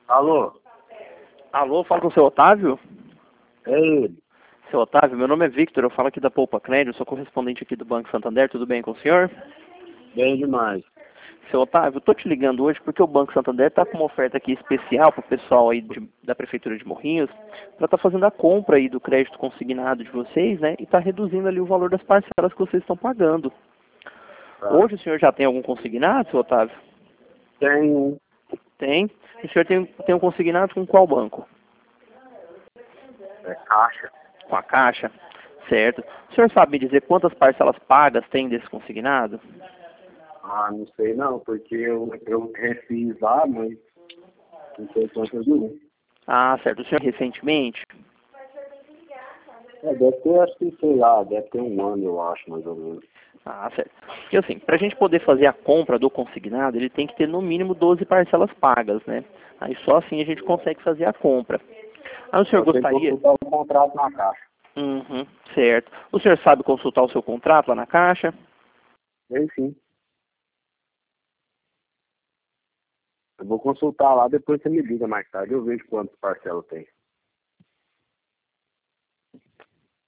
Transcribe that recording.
Alô? Alô, fala com o seu Otávio? É ele. Seu Otávio, meu nome é Victor, eu falo aqui da Poupa Crédito, sou correspondente aqui do Banco Santander, tudo bem com o senhor? Bem demais. Seu Otávio, eu tô te ligando hoje porque o Banco Santander tá com uma oferta aqui especial pro pessoal aí da Prefeitura de Morrinhos, para estar fazendo a compra aí do crédito consignado de vocês, né, e tá reduzindo ali o valor das parcelas que vocês estão pagando. Tá. Hoje o senhor já tem algum consignado, seu Otávio? Tem um. Tem. O senhor tem um consignado com qual banco? É caixa. Com a Caixa? Certo. O senhor sabe me dizer quantas parcelas pagas tem desse consignado? Ah, não sei não, porque eu refiz lá, mas não sei quantas não. Ah, certo. O senhor recentemente? Deve ter, acho que, sei lá, deve ter um ano, eu acho, mais ou menos. Ah, certo. Porque assim, para a gente poder fazer a compra do consignado, ele tem que ter no mínimo 12 parcelas pagas, né? Aí só assim a gente consegue fazer a compra. Ah, o senhor Eu tenho que gostaria? consultar o contrato na caixa. Uhum, certo. O senhor sabe consultar o seu contrato lá na Caixa? Tem sim. Eu vou consultar lá, depois você me liga mais tarde, eu vejo quantas parcelas tem.